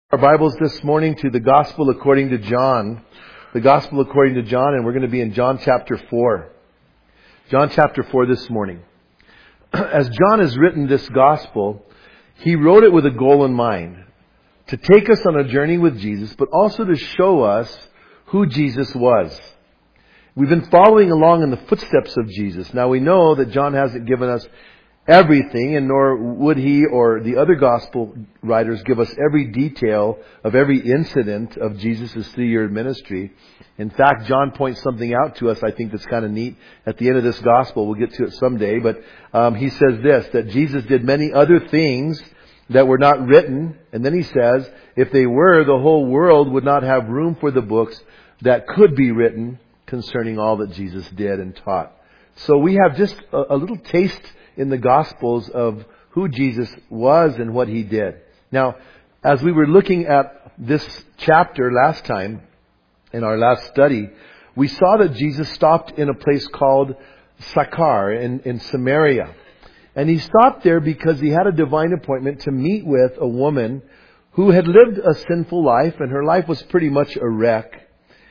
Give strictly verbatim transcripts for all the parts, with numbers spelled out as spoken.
Our Bibles this morning to the Gospel according to John. The Gospel according to John, and we're going to be in John chapter four. John chapter four this morning. As John has written this Gospel, he wrote it with a goal in mind. To take us on a journey with Jesus, but also to show us who Jesus was. We've been following along in the footsteps of Jesus. Now we know that John hasn't given us everything, and nor would he or the other gospel writers give us every detail of every incident of Jesus' three-year ministry. In fact, John points something out to us I think that's kind of neat at the end of this gospel. We'll get to it someday. But um, he says this, that Jesus did many other things that were not written. And then he says, if they were, the whole world would not have room for the books that could be written concerning all that Jesus did and taught. So we have just a, a little taste in the Gospels of who Jesus was and what He did. Now, as we were looking at this chapter last time, in our last study, we saw that Jesus stopped in a place called Sychar in, in Samaria. And He stopped there because He had a divine appointment to meet with a woman who had lived a sinful life, and her life was pretty much a wreck.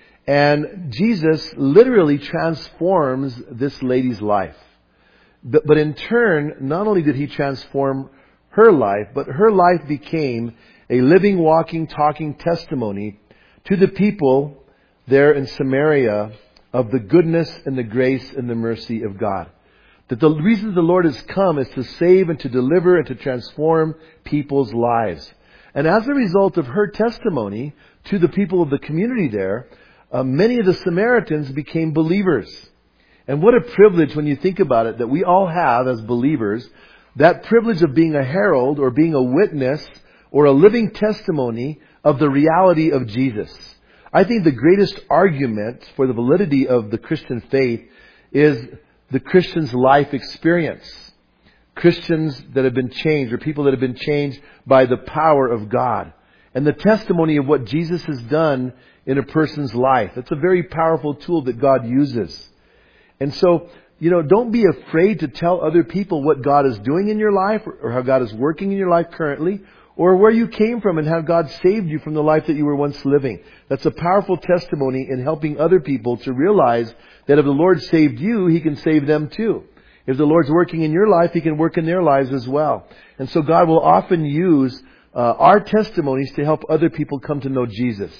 And Jesus literally transforms this lady's life. But, but in turn, not only did He transform her life, but her life became a living, walking, talking testimony to the people there in Samaria of the goodness and the grace and the mercy of God. That the reason the Lord has come is to save and to deliver and to transform people's lives. And as a result of her testimony to the people of the community there, uh, many of the Samaritans became believers. And what a privilege when you think about it that we all have as believers, that privilege of being a herald or being a witness or a living testimony of the reality of Jesus. I think the greatest argument for the validity of the Christian faith is the Christian's life experience. Christians that have been changed or people that have been changed by the power of God. And the testimony of what Jesus has done in a person's life. It's a very powerful tool that God uses. And so, you know, don't be afraid to tell other people what God is doing in your life or how God is working in your life currently or where you came from and how God saved you from the life that you were once living. That's a powerful testimony in helping other people to realize that if the Lord saved you, He can save them too. If the Lord's working in your life, He can work in their lives as well. And so God will often use uh, our testimonies to help other people come to know Jesus.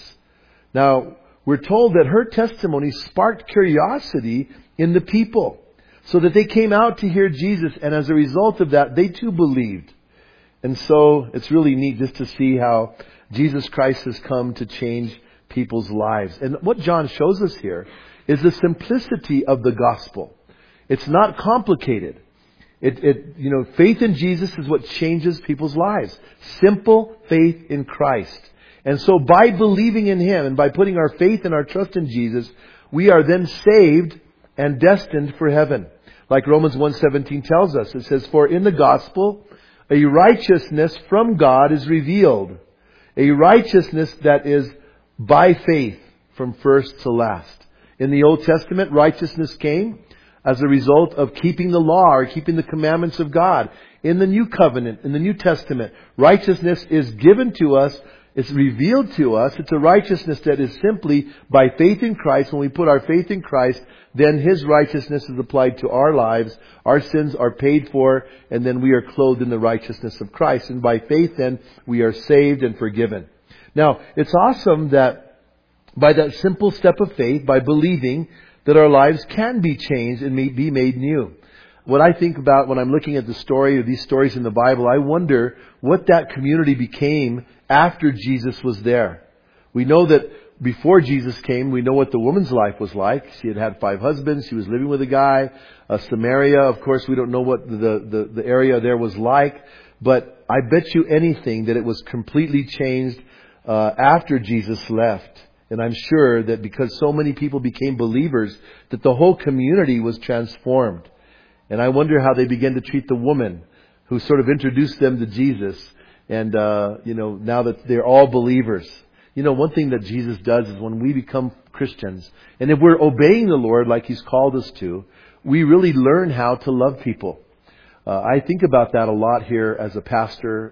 Now, we're told that her testimony sparked curiosity in the people so that they came out to hear Jesus, and as a result of that, they too believed. And so it's really neat just to see how Jesus Christ has come to change people's lives. And what John shows us here is the simplicity of the gospel. It's not complicated. It, it, you know, faith in Jesus is what changes people's lives. Simple faith in Christ. And so by believing in Him and by putting our faith and our trust in Jesus, we are then saved and destined for heaven. Like Romans one seventeen tells us. It says, for in the gospel, a righteousness from God is revealed. A righteousness that is by faith from first to last. In the Old Testament, righteousness came as a result of keeping the law or keeping the commandments of God. In the New Covenant, in the New Testament, righteousness is given to us. It's revealed to us. It's a righteousness that is simply by faith in Christ. When we put our faith in Christ, then His righteousness is applied to our lives. Our sins are paid for, and then we are clothed in the righteousness of Christ. And by faith, then, we are saved and forgiven. Now, it's awesome that by that simple step of faith, by believing that our lives can be changed and may be made new. What I think about when I'm looking at the story of these stories in the Bible, I wonder what that community became after Jesus was there. We know that before Jesus came, we know what the woman's life was like. She had had five husbands. She was living with a guy. Uh, Samaria, of course, we don't know what the, the, the area there was like. But I bet you anything that it was completely changed uh, after Jesus left. And I'm sure that because so many people became believers, that the whole community was transformed. And I wonder how they began to treat the woman who sort of introduced them to Jesus. And, uh, you know, now that they're all believers. You know, one thing that Jesus does is when we become Christians, and if we're obeying the Lord like He's called us to, we really learn how to love people. Uh, I think about that a lot here as a pastor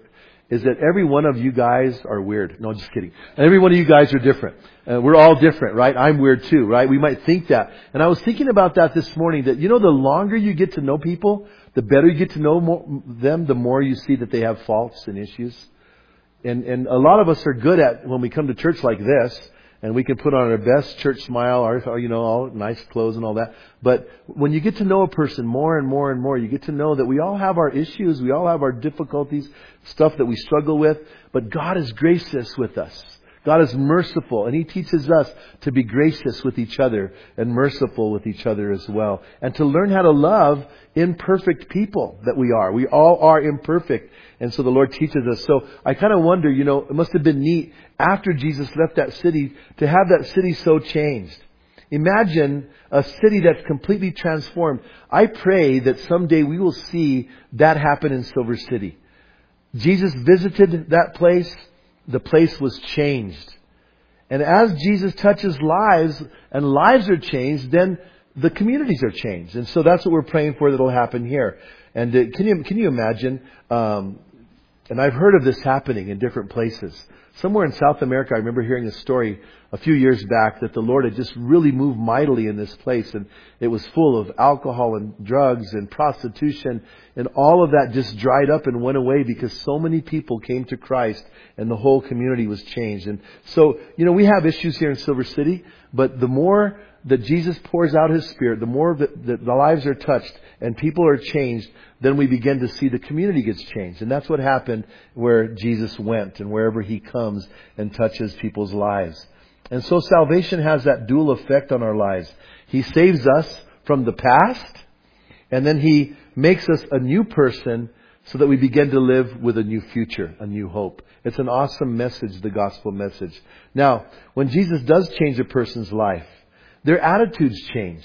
is that every one of you guys are weird. No, just kidding. Every one of you guys are different. Uh, we're all different, right? I'm weird too, right? We might think that. And I was thinking about that this morning, that, you know, the longer you get to know people, the better you get to know more, them, the more you see that they have faults and issues. And, and a lot of us are good at, when we come to church like this, and we can put on our best church smile, our, you know, all nice clothes and all that. But when you get to know a person more and more and more, you get to know that we all have our issues, we all have our difficulties, stuff that we struggle with. But God is gracious with us. God is merciful, and He teaches us to be gracious with each other and merciful with each other as well. And to learn how to love imperfect people that we are. We all are imperfect. And so the Lord teaches us. So I kind of wonder, you know, it must have been neat after Jesus left that city to have that city so changed. Imagine a city that's completely transformed. I pray that someday we will see that happen in Silver City. Jesus visited that place. The place was changed. And as Jesus touches lives and lives are changed, then the communities are changed. And so that's what we're praying for that will happen here. And uh, can you can you imagine, um, and I've heard of this happening in different places. Somewhere in South America, I remember hearing a story a few years back that the Lord had just really moved mightily in this place. And it was full of alcohol and drugs and prostitution. And all of that just dried up and went away because so many people came to Christ and the whole community was changed. And so, you know, we have issues here in Silver City, but the more that Jesus pours out His Spirit, the more that, that the lives are touched and people are changed, then we begin to see the community gets changed. And that's what happened where Jesus went and wherever He comes and touches people's lives. And so salvation has that dual effect on our lives. He saves us from the past, and then He makes us a new person so that we begin to live with a new future, a new hope. It's an awesome message, the gospel message. Now, when Jesus does change a person's life, their attitudes change.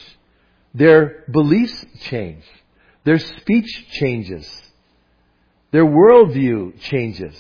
Their beliefs change. Their speech changes. Their worldview changes.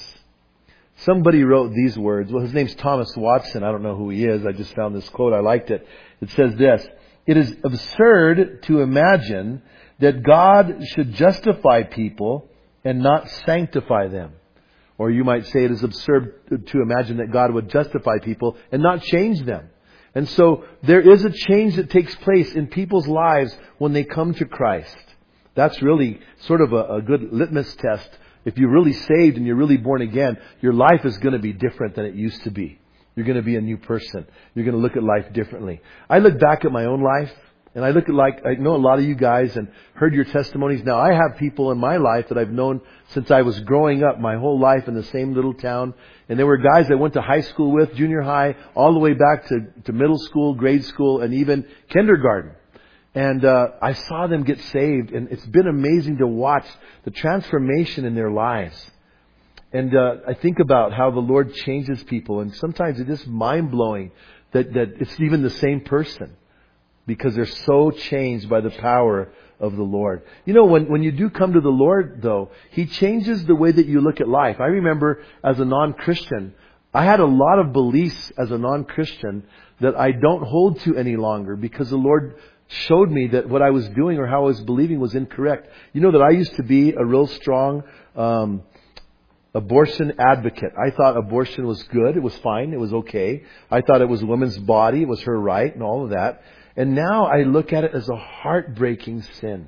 Somebody wrote these words. Well, his name's Thomas Watson. I don't know who he is. I just found this quote. I liked it. It says this: "It is absurd to imagine that God should justify people and not sanctify them." Or you might say it is absurd to imagine that God would justify people and not change them. And so there is a change that takes place in people's lives when they come to Christ. That's really sort of a, a good litmus test. If you're really saved and you're really born again, your life is going to be different than it used to be. You're going to be a new person. You're going to look at life differently. I look back at my own life, and I look at like, I know a lot of you guys and heard your testimonies. Now, I have people in my life that I've known since I was growing up, my whole life in the same little town. And there were guys I went to high school with, junior high, all the way back to, to middle school, grade school, and even kindergarten. And uh, I saw them get saved, and it's been amazing to watch the transformation in their lives. And uh, I think about how the Lord changes people, and sometimes it is mind-blowing that, that it's even the same person, because they're so changed by the power of the Lord. You know, when, when you do come to the Lord, though, He changes the way that you look at life. I remember as a non-Christian, I had a lot of beliefs as a non-Christian that I don't hold to any longer because the Lord showed me that what I was doing or how I was believing was incorrect. You know that I used to be a real strong um, abortion advocate. I thought abortion was good. It was fine. It was okay. I thought it was a woman's body. It was her right and all of that. And now I look at it as a heartbreaking sin.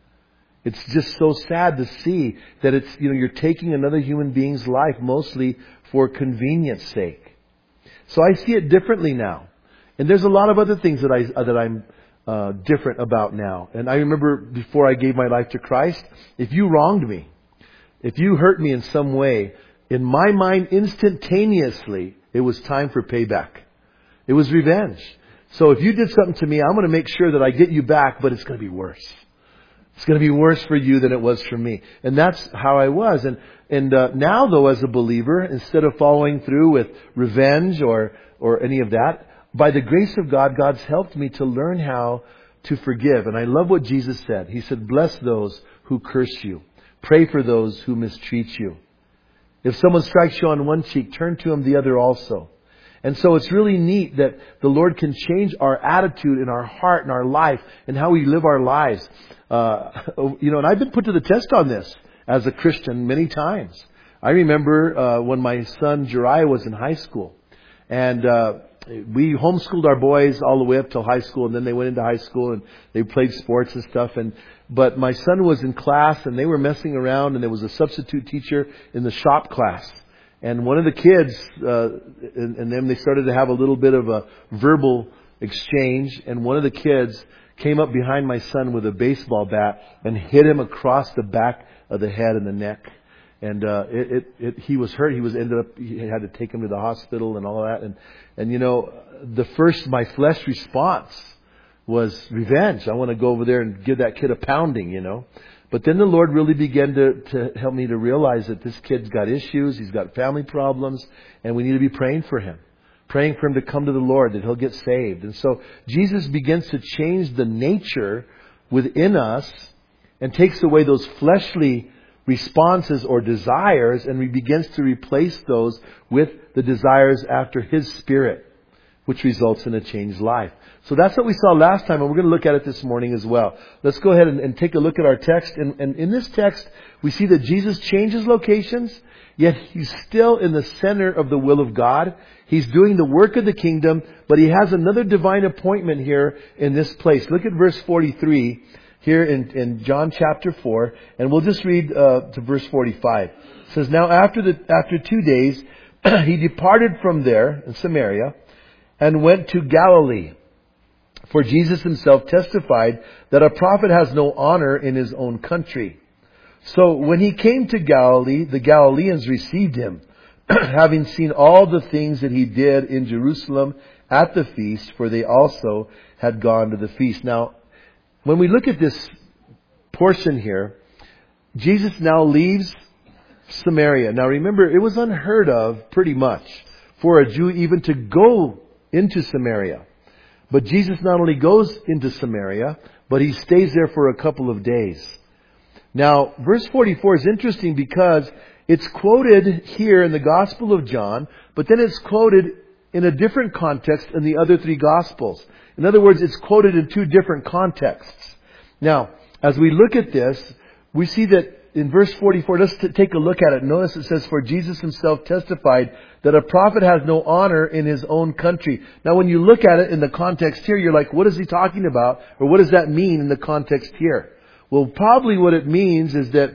It's just so sad to see that it's, you know, you're taking another human being's life mostly for convenience sake. So I see it differently now. And there's a lot of other things that I that I'm uh, different about now. And I remember before I gave my life to Christ, if you wronged me, if you hurt me in some way, in my mind, instantaneously, it was time for payback. It was revenge. So if you did something to me, I'm going to make sure that I get you back, but it's going to be worse. It's going to be worse for you than it was for me. And that's how I was. And and uh, now, though, as a believer, instead of following through with revenge or or any of that, by the grace of God, God's helped me to learn how to forgive. And I love what Jesus said. He said, "Bless those who curse you. Pray for those who mistreat you. If someone strikes you on one cheek, turn to him the other also." And so it's really neat that the Lord can change our attitude in our heart and our life and how we live our lives. Uh, you know, and I've been put to the test on this as a Christian many times. I remember uh, when my son Jeriah was in high school, and uh, we homeschooled our boys all the way up till high school, and then they went into high school and they played sports and stuff. And but my son was in class, and they were messing around, and there was a substitute teacher in the shop class. And one of the kids, uh, and, and then they started to have a little bit of a verbal exchange. And one of the kids came up behind my son with a baseball bat and hit him across the back of the head and the neck. And uh, it, it, it, he was hurt. He was ended up. He had to take him to the hospital and all that. And and you know, the first my flesh response was revenge. I want to go over there and give that kid a pounding, you know. But then the Lord really began to, to help me to realize that this kid's got issues, he's got family problems, and we need to be praying for him. Praying for him to come to the Lord, that he'll get saved. And so Jesus begins to change the nature within us and takes away those fleshly responses or desires, and he begins to replace those with the desires after His Spirit, which results in a changed life. So that's what we saw last time, and we're going to look at it this morning as well. Let's go ahead and, and take a look at our text. And, and in this text, we see that Jesus changes locations, yet He's still in the center of the will of God. He's doing the work of the kingdom, but He has another divine appointment here in this place. Look at verse forty-three here in, in John chapter four, and we'll just read uh, to verse forty-five. It says, "Now after the after two days, He departed from there in Samaria and went to Galilee. For Jesus Himself testified that a prophet has no honor in his own country. So when He came to Galilee, the Galileans received Him, having seen all the things that He did in Jerusalem at the feast, for they also had gone to the feast." Now, when we look at this portion here, Jesus now leaves Samaria. Now remember, it was unheard of pretty much for a Jew even to go into Samaria. But Jesus not only goes into Samaria, but He stays there for a couple of days. Now, verse forty-four is interesting because it's quoted here in the Gospel of John, but then it's quoted in a different context in the other three Gospels. In other words, it's quoted in two different contexts. Now, as we look at this, we see that in verse forty-four, let's t- take a look at it. Notice it says, "For Jesus Himself testified that a prophet has no honor in his own country." Now, when you look at it in the context here, you're like, what is he talking about? Or what does that mean in the context here? Well, probably what it means is that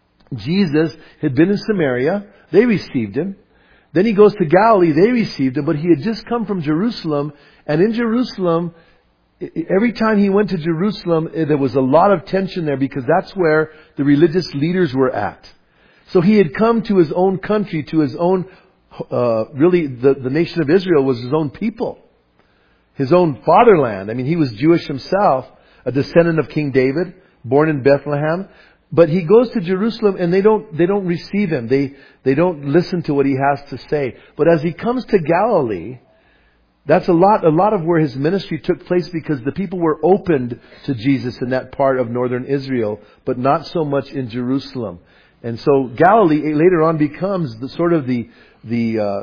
Jesus had been in Samaria. They received Him. Then He goes to Galilee. They received Him. But He had just come from Jerusalem. And in Jerusalem, every time He went to Jerusalem, there was a lot of tension there because that's where the religious leaders were at. So He had come to His own country, to His own, uh, really the, the nation of Israel was His own people. His own fatherland. I mean, He was Jewish Himself, a descendant of King David, born in Bethlehem. But He goes to Jerusalem and they don't, they don't receive Him. They, they don't listen to what He has to say. But as He comes to Galilee, that's a lot, a lot of where His ministry took place because the people were opened to Jesus in that part of northern Israel, but not so much in Jerusalem. And so Galilee later on becomes the sort of the, the, uh,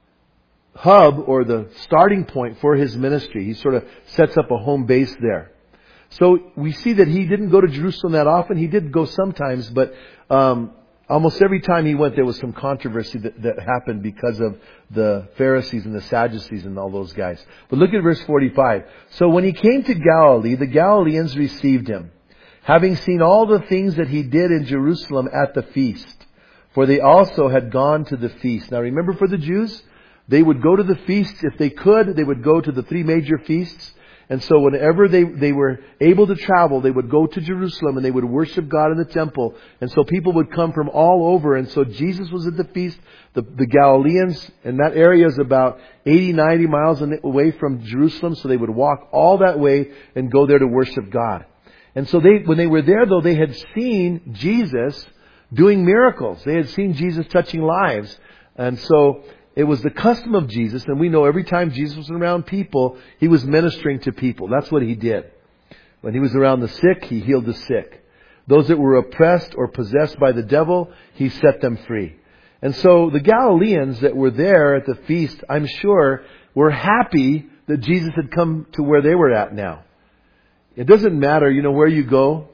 hub or the starting point for His ministry. He sort of sets up a home base there. So we see that He didn't go to Jerusalem that often. He did go sometimes, but, um, almost every time He went, there was some controversy that, that happened because of the Pharisees and the Sadducees and all those guys. But look at verse forty-five. "So when He came to Galilee, the Galileans received Him, having seen all the things that He did in Jerusalem at the feast. For they also had gone to the feast." Now remember, for the Jews, they would go to the feast. If they could, they would go to the three major feasts. And so whenever they, they were able to travel, they would go to Jerusalem and they would worship God in the temple. And so people would come from all over. And so Jesus was at the feast. The, the Galileans, and that area is about eighty, ninety miles away from Jerusalem. So they would walk all that way and go there to worship God. And so they, when they were there though, they had seen Jesus doing miracles. They had seen Jesus touching lives. And so it was the custom of Jesus, and we know every time Jesus was around people, He was ministering to people. That's what He did. When He was around the sick, He healed the sick. Those that were oppressed or possessed by the devil, He set them free. And so the Galileans that were there at the feast, I'm sure, were happy that Jesus had come to where they were at now. It doesn't matter, you know, where you go.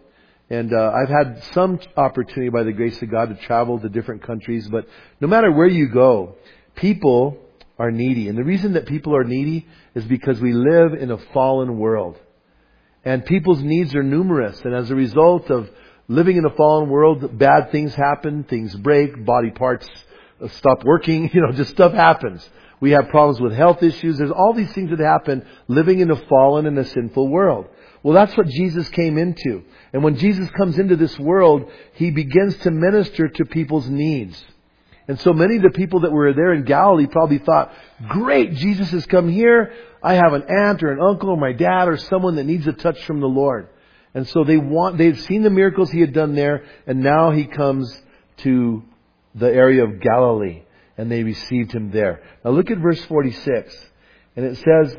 And uh, I've had some opportunity by the grace of God to travel to different countries. But no matter where you go, people are needy. And the reason that people are needy is because we live in a fallen world. And people's needs are numerous. And as a result of living in a fallen world, bad things happen, things break, body parts stop working, you know, just stuff happens. We have problems with health issues. There's all these things that happen living in a fallen and a sinful world. Well, that's what Jesus came into. And when Jesus comes into this world, He begins to minister to people's needs. And so many of the people that were there in Galilee probably thought, great, Jesus has come here. I have an aunt or an uncle or my dad or someone that needs a touch from the Lord. And so they want, they've seen the miracles He had done there, and now He comes to the area of Galilee, and they received Him there. Now look at verse forty-six. And it says,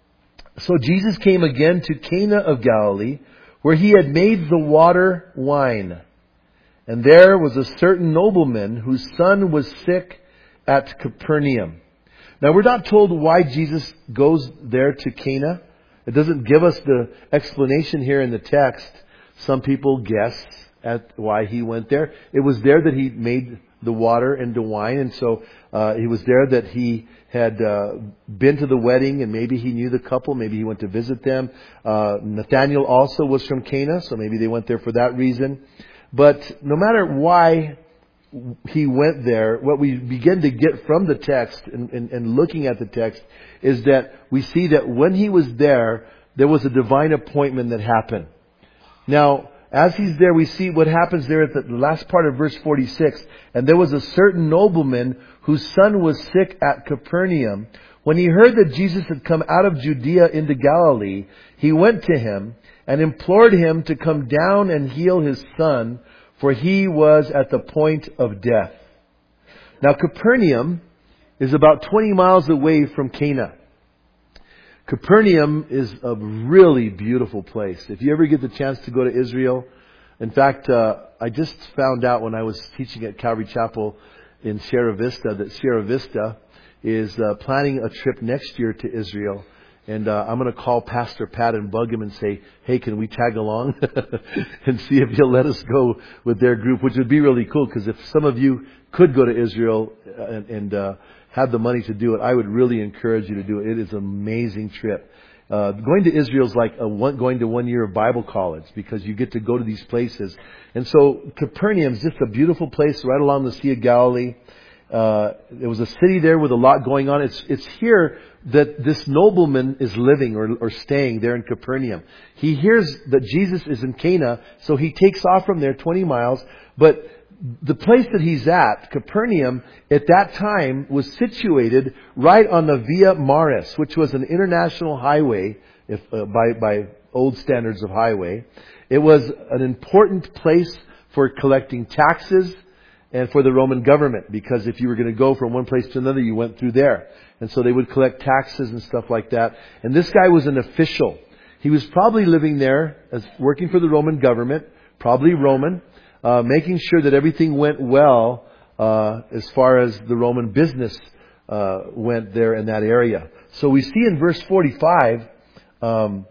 so Jesus came again to Cana of Galilee, where He had made the water wine. And there was a certain nobleman whose son was sick at Capernaum. Now we're not told why Jesus goes there to Cana. It doesn't give us the explanation here in the text. Some people guess at why He went there. It was there that He made the water into wine. And so uh, it was there that He had uh, been to the wedding, and maybe He knew the couple. Maybe He went to visit them. Uh, Nathanael also was from Cana, so maybe they went there for that reason. But no matter why He went there, what we begin to get from the text and, and, and looking at the text is that we see that when He was there, there was a divine appointment that happened. Now, as He's there, we see what happens there at the last part of verse forty-six. And there was a certain nobleman whose son was sick at Capernaum. When he heard that Jesus had come out of Judea into Galilee, he went to Him and implored Him to come down and heal his son, for he was at the point of death. Now, Capernaum is about twenty miles away from Cana. Capernaum is a really beautiful place. If you ever get the chance to go to Israel, in fact, uh, I just found out when I was teaching at Calvary Chapel in Sierra Vista that Sierra Vista is uh, planning a trip next year to Israel. And uh, I'm going to call Pastor Pat and bug him and say, hey, can we tag along and see if he'll let us go with their group, which would be really cool, because if some of you could go to Israel and, and uh, have the money to do it, I would really encourage you to do it. It is an amazing trip. Uh, going to Israel is like a one, going to one year of Bible college, because you get to go to these places. And so Capernaum is just a beautiful place right along the Sea of Galilee. Uh, there was a city there with a lot going on. It's, it's here that this nobleman is living or, or staying there in Capernaum. He hears that Jesus is in Cana, so he takes off from there twenty miles. But the place that he's at, Capernaum, at that time was situated right on the Via Maris, which was an international highway, if uh, by, by old standards of highway. It was an important place for collecting taxes and for the Roman government, because if you were going to go from one place to another, you went through there. And so they would collect taxes and stuff like that. And this guy was an official. He was probably living there as working for the Roman government, probably Roman, uh, making sure that everything went well uh, as far as the Roman business uh, went there in that area. So we see in verse forty-five, um,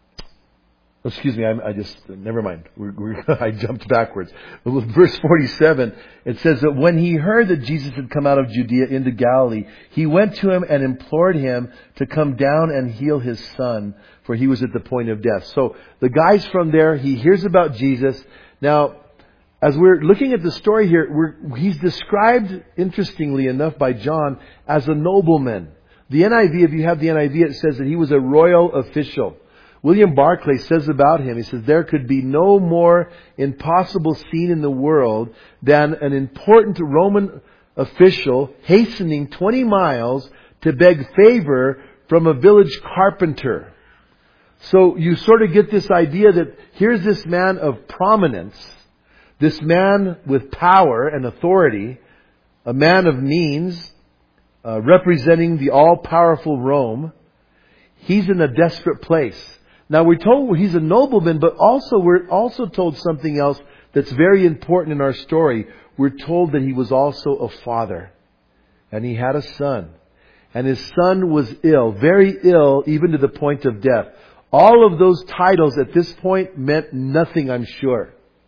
excuse me, I, I just, never mind. We're, we're, I jumped backwards. But with verse forty-seven, it says that when he heard that Jesus had come out of Judea into Galilee, he went to Him and implored Him to come down and heal his son, for he was at the point of death. So the guy's from there. He hears about Jesus. Now, as we're looking at the story here, we're, he's described, interestingly enough, by John as a nobleman. The N I V, if you have the N I V, it says that he was a royal official. William Barclay says about him, he says, there could be no more impossible scene in the world than an important Roman official hastening twenty miles to beg favor from a village carpenter. So you sort of get this idea that here's this man of prominence, this man with power and authority, a man of means, uh, representing the all-powerful Rome. He's in a desperate place. Now we're told he's a nobleman, but also we're also told something else that's very important in our story. We're told that he was also a father. And he had a son. And his son was ill, very ill, even to the point of death. All of those titles at this point meant nothing, I'm sure.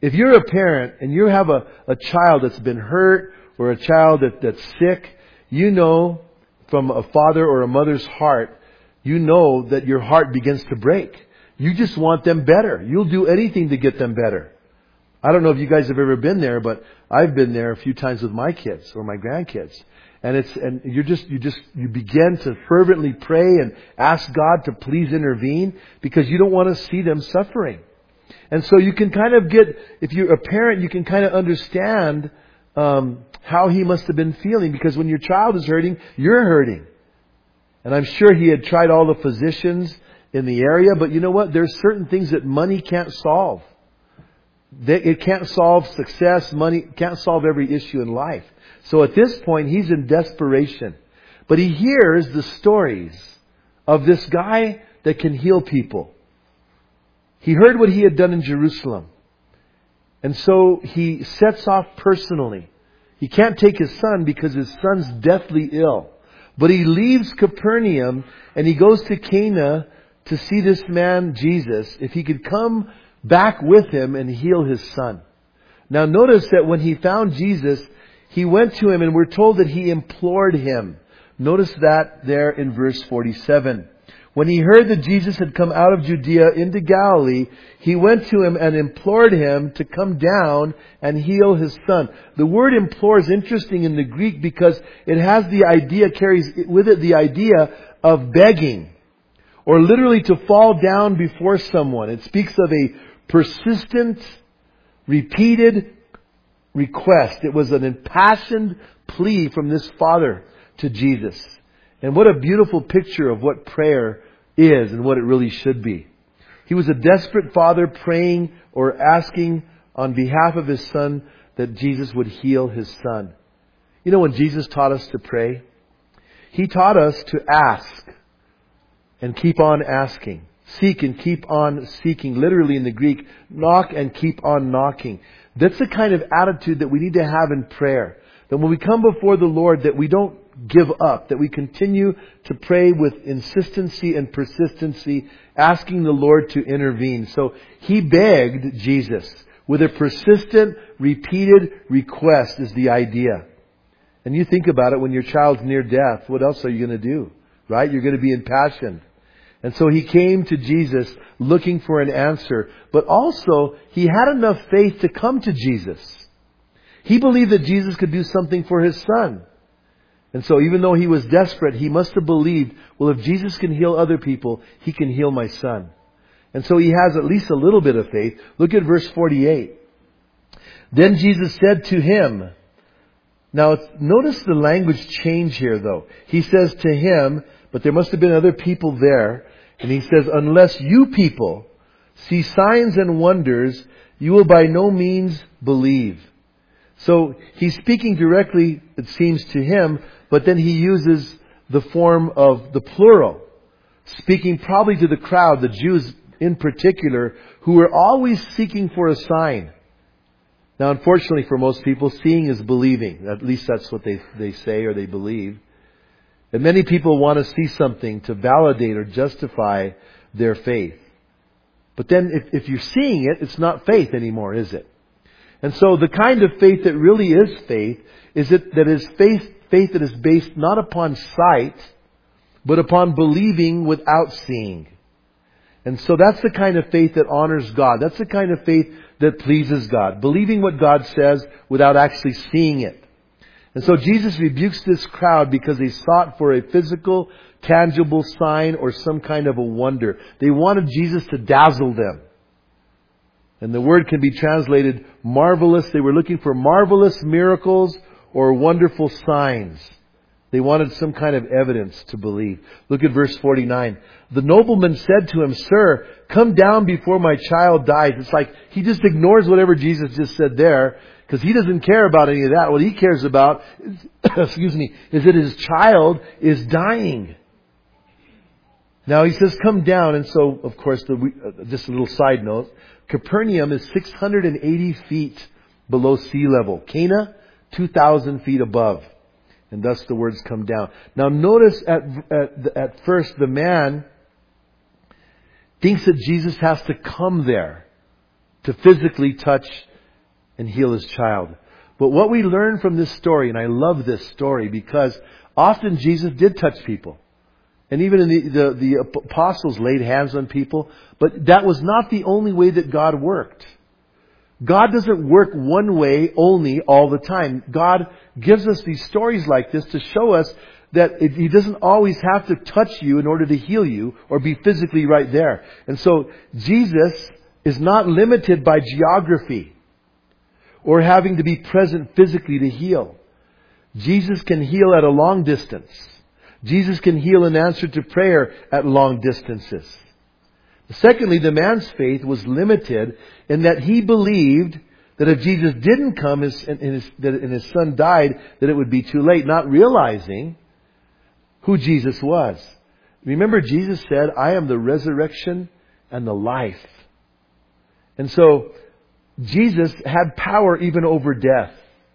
If you're a parent and you have a, a child that's been hurt or a child that, that's sick, you know from a father or a mother's heart, you know that your heart begins to break. You just want them better. You'll do anything to get them better. I don't know if you guys have ever been there, but I've been there a few times with my kids or my grandkids. And it's, and you're just, you just, you begin to fervently pray and ask God to please intervene because you don't want to see them suffering. And so you can kind of get, if you're a parent, you can kind of understand, um, how he must have been feeling, because when your child is hurting, you're hurting. And I'm sure he had tried all the physicians in the area, but you know what? There's certain things that money can't solve. It can't solve success. Money can't solve every issue in life. So at this point, he's in desperation. But he hears the stories of this guy that can heal people. He heard what he had done in Jerusalem. And so he sets off personally. He can't take his son because his son's deathly ill. But he leaves Capernaum and he goes to Cana to see this man, Jesus, if he could come back with him and heal his son. Now notice that when he found Jesus, he went to him and we're told that he implored him. Notice that there in verse forty-seven. When he heard that Jesus had come out of Judea into Galilee, he went to him and implored him to come down and heal his son. The word implore is interesting in the Greek because it has the idea, carries with it the idea of begging, or literally to fall down before someone. It speaks of a persistent, repeated request. It was an impassioned plea from this father to Jesus. And what a beautiful picture of what prayer is and what it really should be. He was a desperate father praying or asking on behalf of his son that Jesus would heal his son. You know, when Jesus taught us to pray, He taught us to ask and keep on asking. Seek and keep on seeking. Literally in the Greek, knock and keep on knocking. That's the kind of attitude that we need to have in prayer. That when we come before the Lord, that we don't give up, that we continue to pray with insistency and persistency, asking the Lord to intervene. So he begged Jesus with a persistent, repeated request is the idea. And you think about it, when your child's near death, what else are you going to do? Right? You're going to be impassioned. And so he came to Jesus looking for an answer. But also, he had enough faith to come to Jesus. He believed that Jesus could do something for his son. And so even though he was desperate, he must have believed, well, if Jesus can heal other people, he can heal my son. And so he has at least a little bit of faith. Look at verse forty-eight. Then Jesus said to him, now notice the language change here though. He says to him, but there must have been other people there. And he says, unless you people see signs and wonders, you will by no means believe. So he's speaking directly, it seems, to him, but then he uses the form of the plural, speaking probably to the crowd, the Jews in particular, who were always seeking for a sign. Now, unfortunately for most people, seeing is believing. At least that's what they, they say or they believe. And many people want to see something to validate or justify their faith. But then if, if you're seeing it, it's not faith anymore, is it? And so the kind of faith that really is faith is it that is faith, faith that is based not upon sight, but upon believing without seeing. And so that's the kind of faith that honors God. That's the kind of faith that pleases God. Believing what God says without actually seeing it. And so Jesus rebukes this crowd because they sought for a physical, tangible sign or some kind of a wonder. They wanted Jesus to dazzle them. And the word can be translated marvelous. They were looking for marvelous miracles or wonderful signs. They wanted some kind of evidence to believe. Look at verse forty-nine. The nobleman said to him, Sir, come down before my child dies. It's like he just ignores whatever Jesus just said there, because he doesn't care about any of that. What he cares about, is, excuse me, is that his child is dying. Now he says, come down. And so, of course, the, just a little side note, Capernaum is six hundred eighty feet below sea level. Cana, two thousand feet above. And thus the words come down. Now notice at, at, at first the man thinks that Jesus has to come there to physically touch and heal his child. But what we learn from this story, and I love this story because often Jesus did touch people. And even in the, the, the apostles laid hands on people. But that was not the only way that God worked. God doesn't work one way only all the time. God gives us these stories like this to show us that it, He doesn't always have to touch you in order to heal you or be physically right there. And so Jesus is not limited by geography or having to be present physically to heal. Jesus can heal at a long distance. Jesus can heal in answer to prayer at long distances. Secondly, the man's faith was limited in that he believed that if Jesus didn't come his, and, his, that, and his son died, that it would be too late, not realizing who Jesus was. Remember, Jesus said, I am the resurrection and the life. And so, Jesus had power even over death.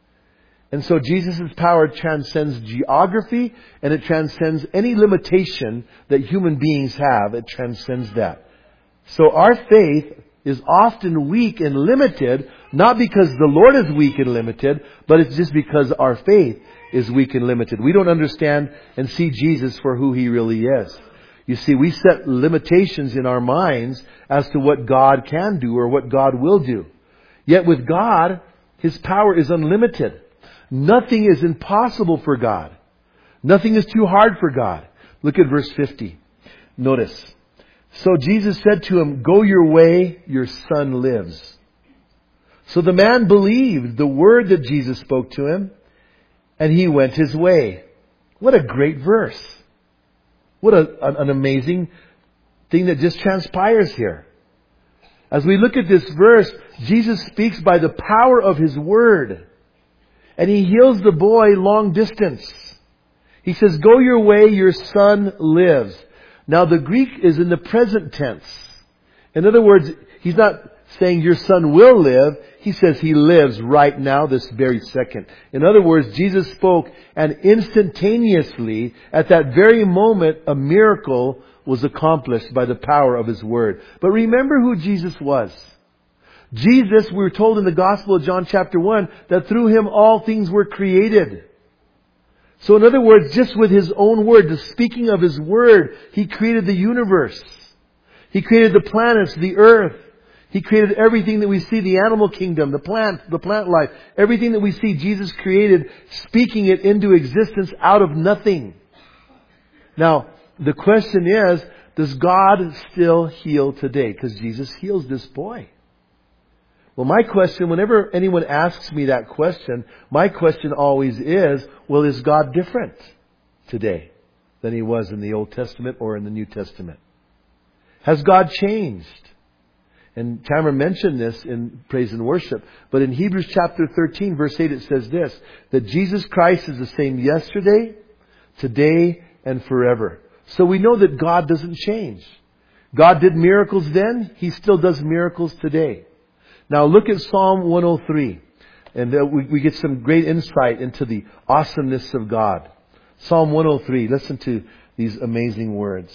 And so Jesus' power transcends geography and it transcends any limitation that human beings have. It transcends that. So our faith is often weak and limited, not because the Lord is weak and limited, but it's just because our faith is weak and limited. We don't understand and see Jesus for who He really is. You see, we set limitations in our minds as to what God can do or what God will do. Yet with God, His power is unlimited. Nothing is impossible for God. Nothing is too hard for God. Look at verse fifty. Notice. So Jesus said to him, go your way, your son lives. So the man believed the word that Jesus spoke to him, and he went his way. What a great verse. What a, an amazing thing that just transpires here. As we look at this verse, Jesus speaks by the power of His word. And He heals the boy long distance. He says, go your way, your son lives. Now the Greek is in the present tense. In other words, He's not saying your son will live. He says he lives right now, this very second. In other words, Jesus spoke and instantaneously, at that very moment, a miracle was accomplished by the power of His word. But remember who Jesus was. Jesus, we're told in the Gospel of John chapter one, that through Him all things were created. So in other words, just with His own word, the speaking of His word, He created the universe. He created the planets, the earth. He created everything that we see, the animal kingdom, the plant, the plant life. Everything that we see, Jesus created, speaking it into existence out of nothing. Now, the question is, does God still heal today? Because Jesus heals this boy. Well, my question, whenever anyone asks me that question, my question always is, well, is God different today than He was in the Old Testament or in the New Testament? Has God changed? And Tamara mentioned this in Praise and Worship. But in Hebrews chapter thirteen, verse eight, it says this, that Jesus Christ is the same yesterday, today, and forever. So we know that God doesn't change. God did miracles then. He still does miracles today. Now look at Psalm one oh three. And uh, we, we get some great insight into the awesomeness of God. Psalm one oh three. Listen to these amazing words.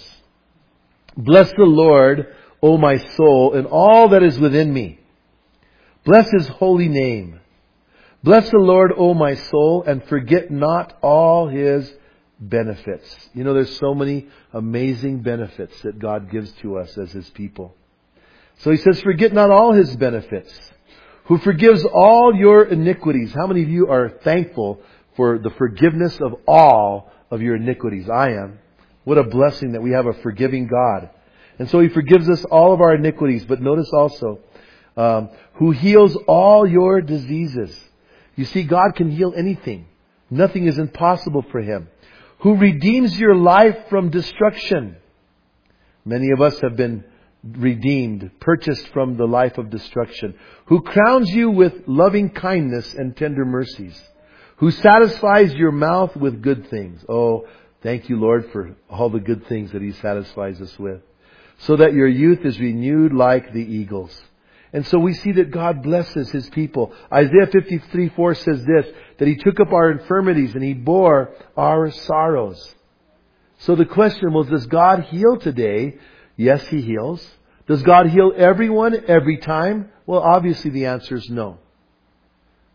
Bless the Lord, O my soul, and all that is within me. Bless His holy name. Bless the Lord, O my soul, and forget not all His benefits. You know, there's so many amazing benefits that God gives to us as His people. So He says, forget not all His benefits, who forgives all your iniquities. How many of you are thankful for the forgiveness of all of your iniquities? I am. What a blessing that we have a forgiving God. And so He forgives us all of our iniquities. But notice also, um, who heals all your diseases. You see, God can heal anything. Nothing is impossible for Him. Who redeems your life from destruction. Many of us have been redeemed, purchased from the life of destruction. Who crowns you with loving kindness and tender mercies. Who satisfies your mouth with good things. Oh, thank you, Lord, for all the good things that He satisfies us with. So that your youth is renewed like the eagles. And so we see that God blesses His people. Isaiah fifty-three four says this, that He took up our infirmities and He bore our sorrows. So the question was, does God heal today? Yes, He heals. Does God heal everyone every time? Well, obviously the answer is no.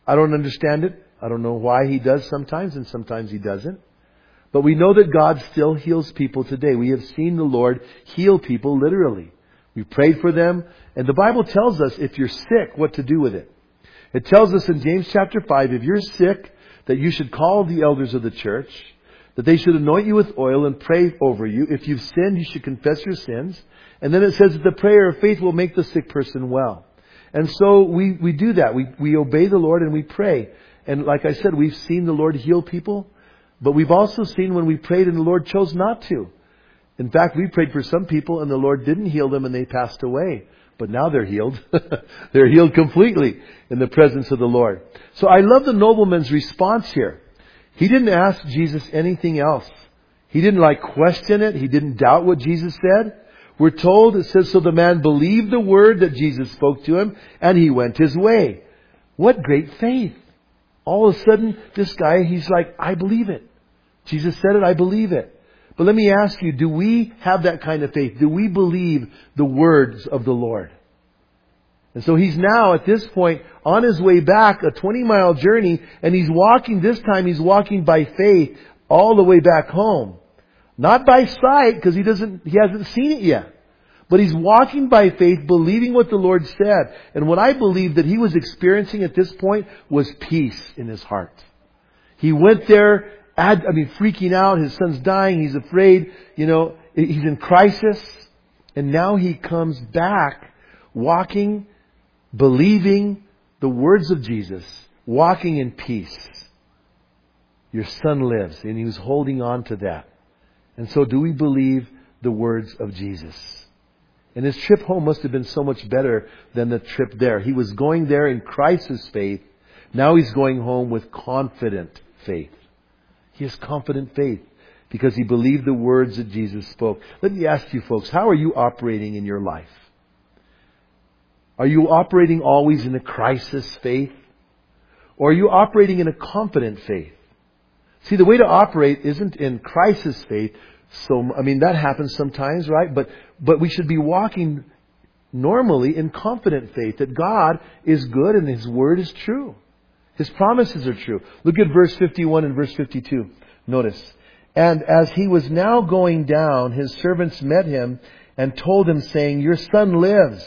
I don't understand it. I don't know why He does sometimes, and sometimes He doesn't. But we know that God still heals people today. We have seen the Lord heal people literally. We prayed for them. And the Bible tells us if you're sick, what to do with it. It tells us in James chapter five, if you're sick, that you should call the elders of the church, that they should anoint you with oil and pray over you. If you've sinned, you should confess your sins. And then it says that the prayer of faith will make the sick person well. And so we, we do that. We, we obey the Lord and we pray. And like I said, we've seen the Lord heal people. But we've also seen when we prayed and the Lord chose not to. In fact, we prayed for some people and the Lord didn't heal them and they passed away. But now they're healed. They're healed completely in the presence of the Lord. So I love the nobleman's response here. He didn't ask Jesus anything else. He didn't like question it. He didn't doubt what Jesus said. We're told, it says, so the man believed the word that Jesus spoke to him and he went his way. What great faith. All of a sudden, this guy, he's like, I believe it. Jesus said it, I believe it. But let me ask you, do we have that kind of faith? Do we believe the words of the Lord? And so he's now at this point on his way back, a twenty mile journey, and he's walking, this time he's walking by faith all the way back home. Not by sight, because he doesn't, he hasn't seen it yet. But he's walking by faith, believing what the Lord said. And what I believe that he was experiencing at this point was peace in his heart. He went there, I mean, freaking out. His son's dying. He's afraid. You know, he's in crisis. And now he comes back walking, believing the words of Jesus, walking in peace. Your son lives. And he was holding on to that. And so do we believe the words of Jesus? And his trip home must have been so much better than the trip there. He was going there in crisis faith. Now he's going home with confident faith. He has confident faith because he believed the words that Jesus spoke. Let me ask you folks, how are you operating in your life? Are you operating always in a crisis faith? Or are you operating in a confident faith? See, the way to operate isn't in crisis faith. So, I mean, that happens sometimes, right? But, but we should be walking normally in confident faith that God is good and His Word is true. His promises are true. Look at verse fifty-one and verse fifty-two. Notice. And as he was now going down, his servants met him and told him, saying, your son lives.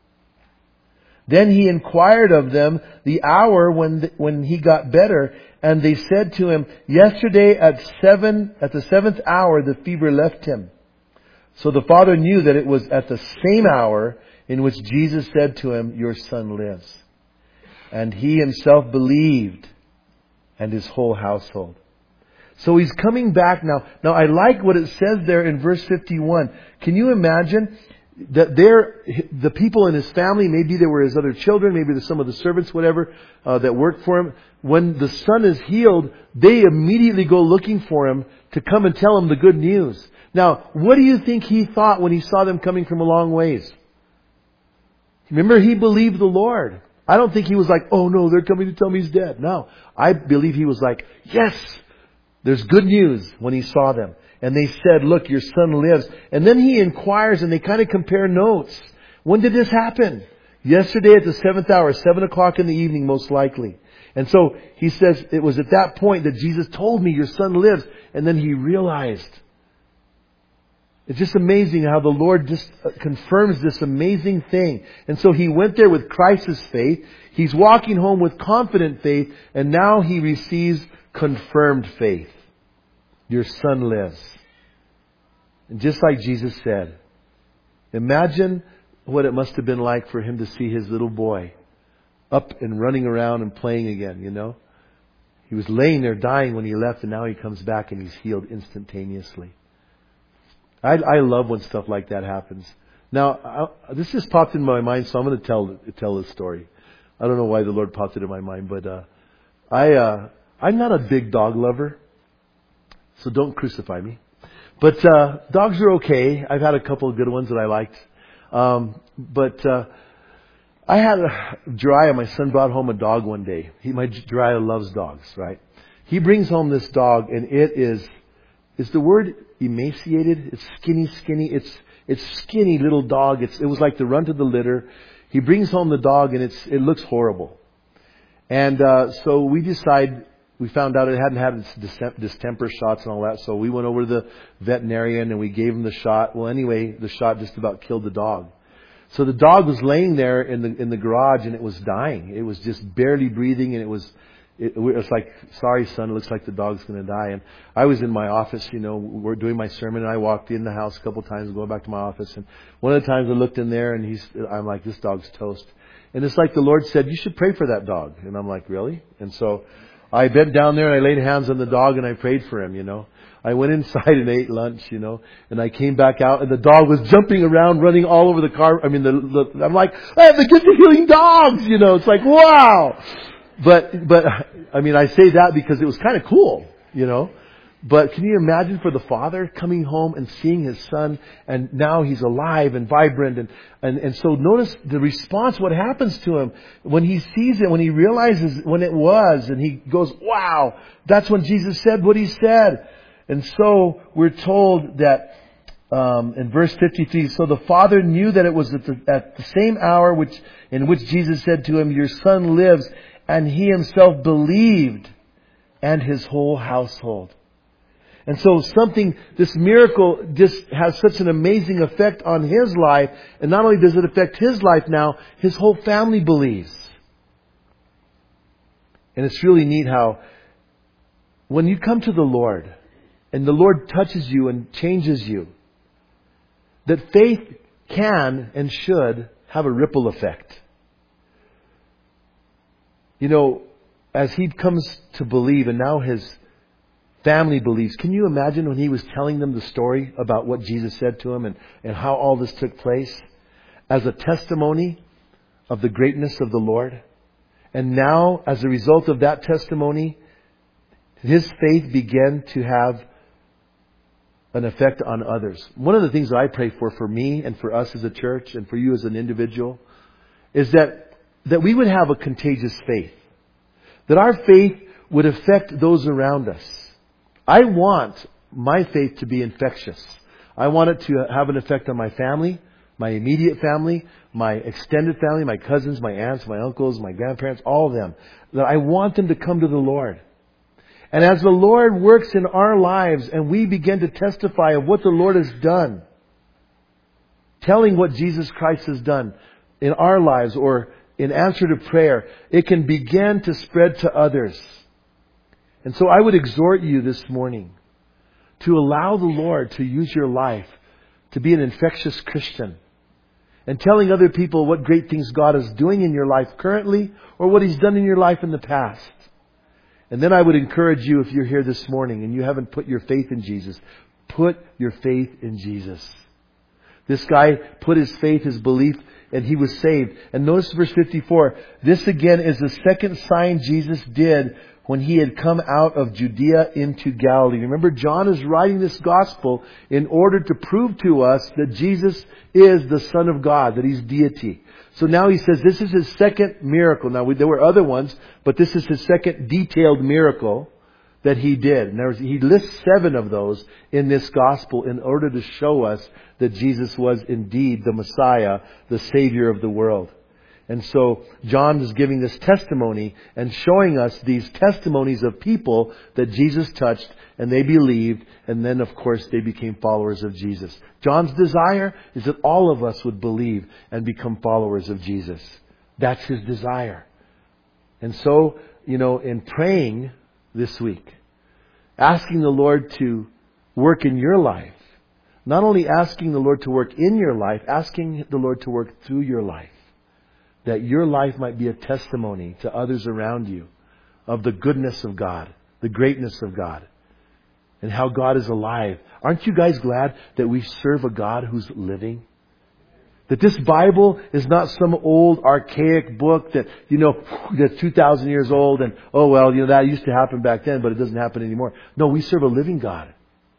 Then he inquired of them the hour when the, when he got better, and they said to him, yesterday at seven at the seventh hour the fever left him. So the father knew that it was at the same hour in which Jesus said to him, your son lives. And he himself believed, and his whole household. So he's coming back now. Now I like what it says there in verse fifty-one. Can you imagine that there, the people in his family, maybe there were his other children, maybe there's some of the servants, whatever, uh, that worked for him. When the son is healed, they immediately go looking for him to come and tell him the good news. Now, what do you think he thought when he saw them coming from a long ways? Remember, he believed the Lord. I don't think he was like, oh no, they're coming to tell me he's dead. No, I believe he was like, yes, there's good news when he saw them. And they said, look, your son lives. And then he inquires and they kind of compare notes. When did this happen? Yesterday at the seventh hour, seven o'clock in the evening, most likely. And so he says, it was at that point that Jesus told me your son lives. And then he realized. It's just amazing how the Lord just confirms this amazing thing. And so he went there with crisis faith. He's walking home with confident faith. And now he receives confirmed faith. Your son lives. And just like Jesus said, imagine what it must have been like for him to see his little boy up and running around and playing again, you know. He was laying there dying when he left, and now he comes back and he's healed instantaneously. I, I love when stuff like that happens. Now, I, this just popped in my mind, so I'm going to tell tell this story. I don't know why the Lord popped it in my mind, but uh, I uh, I'm not a big dog lover, so don't crucify me. But uh, dogs are okay. I've had a couple of good ones that I liked. Um, but uh, I had a Jiraiya, my son brought home a dog one day. He, my Jiraiya loves dogs, right? He brings home this dog, and it is, is the word emaciated? It's skinny, skinny. It's it's skinny little dog. It's it was like the runt of the litter. He brings home the dog, and it's it looks horrible. And uh, so we decided, we found out it hadn't had its dis- distemper shots and all that. So we went over to the veterinarian and we gave him the shot. Well, anyway, the shot just about killed the dog. So the dog was laying there in the in the garage and it was dying. It was just barely breathing, and it was it, it was like, sorry son, it looks like the dog's going to die. And I was in my office, you know, we're doing my sermon, and I walked in the house a couple of times, going back to my office, and one of the times I looked in there and he's, I'm like, this dog's toast. And it's like the Lord said, you should pray for that dog. And I'm like, really? And so I bent down there and I laid hands on the dog and I prayed for him, you know. I went inside and ate lunch, you know, and I came back out and the dog was jumping around, running all over the car. I mean, the, the, I'm like, I have the gift of healing dogs, you know. It's like, wow. But, but, I mean, I say that because it was kind of cool, you know. But can you imagine for the father coming home and seeing his son, and now he's alive and vibrant, and, and, and so notice the response, what happens to him when he sees it, when he realizes when it was, and he goes, wow, that's when Jesus said what he said. And so we're told that um, in verse fifty-three, so the father knew that it was at the, at the same hour which in which Jesus said to him, your son lives, and he himself believed, and his whole household. And so something, this miracle just has such an amazing effect on his life. And not only does it affect his life now, his whole family believes. And it's really neat how when you come to the Lord and the Lord touches you and changes you, that faith can and should have a ripple effect. You know, as he comes to believe and now his family believes. Can you imagine when he was telling them the story about what Jesus said to him and, and how all this took place as a testimony of the greatness of the Lord? And now, as a result of that testimony, his faith began to have an effect on others. One of the things that I pray for, for me and for us as a church and for you as an individual, is that, that we would have a contagious faith. That our faith would affect those around us. I want my faith to be infectious. I want it to have an effect on my family, my immediate family, my extended family, my cousins, my aunts, my uncles, my grandparents, all of them. That I want them to come to the Lord. And as the Lord works in our lives and we begin to testify of what the Lord has done, telling what Jesus Christ has done in our lives or in answer to prayer, it can begin to spread to others. And so I would exhort you this morning to allow the Lord to use your life to be an infectious Christian and telling other people what great things God is doing in your life currently or what He's done in your life in the past. And then I would encourage you, if you're here this morning and you haven't put your faith in Jesus, put your faith in Jesus. This guy put his faith, his belief, and he was saved. And notice verse fifty-four. This again is the second sign Jesus did when he had come out of Judea into Galilee. Remember, John is writing this gospel in order to prove to us that Jesus is the Son of God, that He's deity. So now he says this is his second miracle. Now, we, there were other ones, but this is his second detailed miracle that he did. And there was, he lists seven of those in this gospel in order to show us that Jesus was indeed the Messiah, the Savior of the world. And so John is giving this testimony and showing us these testimonies of people that Jesus touched and they believed, and then of course they became followers of Jesus. John's desire is that all of us would believe and become followers of Jesus. That's his desire. And so, you know, in praying this week, asking the Lord to work in your life, not only asking the Lord to work in your life, asking the Lord to work through your life, that your life might be a testimony to others around you of the goodness of God, the greatness of God, and how God is alive. Aren't you guys glad that we serve a God who's living? That this Bible is not some old archaic book that, you know, that's two thousand years old and, oh well, you know, that used to happen back then, but it doesn't happen anymore. No, we serve a living God.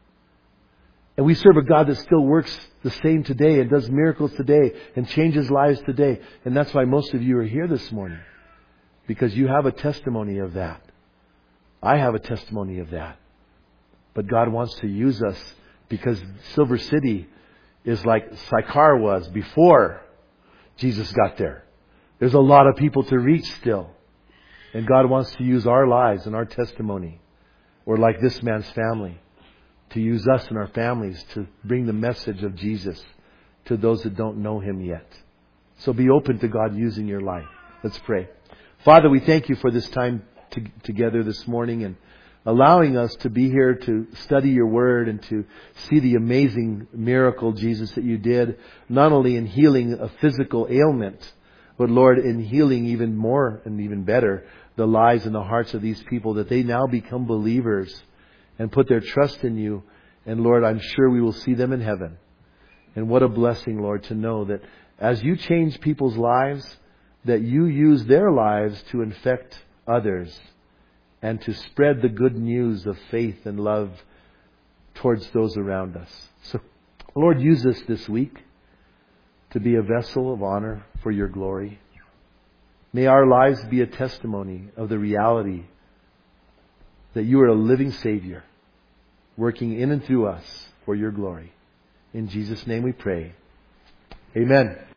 And we serve a God that still works the same today and does miracles today and changes lives today. And that's why most of you are here this morning. Because you have a testimony of that. I have a testimony of that. But God wants to use us because Silver City is like Sychar was before Jesus got there. There's a lot of people to reach still. And God wants to use our lives and our testimony, or like this man's family, to use us and our families to bring the message of Jesus to those that don't know Him yet. So be open to God using your life. Let's pray. Father, we thank You for this time to, together this morning and allowing us to be here to study Your Word and to see the amazing miracle, Jesus, that You did, not only in healing a physical ailment, but Lord, in healing even more and even better the lives and the hearts of these people, that they now become believers and put their trust in You. And Lord, I'm sure we will see them in heaven. And what a blessing, Lord, to know that as You change people's lives, that You use their lives to infect others and to spread the good news of faith and love towards those around us. So, Lord, use us this week to be a vessel of honor for Your glory. May our lives be a testimony of the reality that You are a living Savior, working in and through us for Your glory. In Jesus' name we pray. Amen.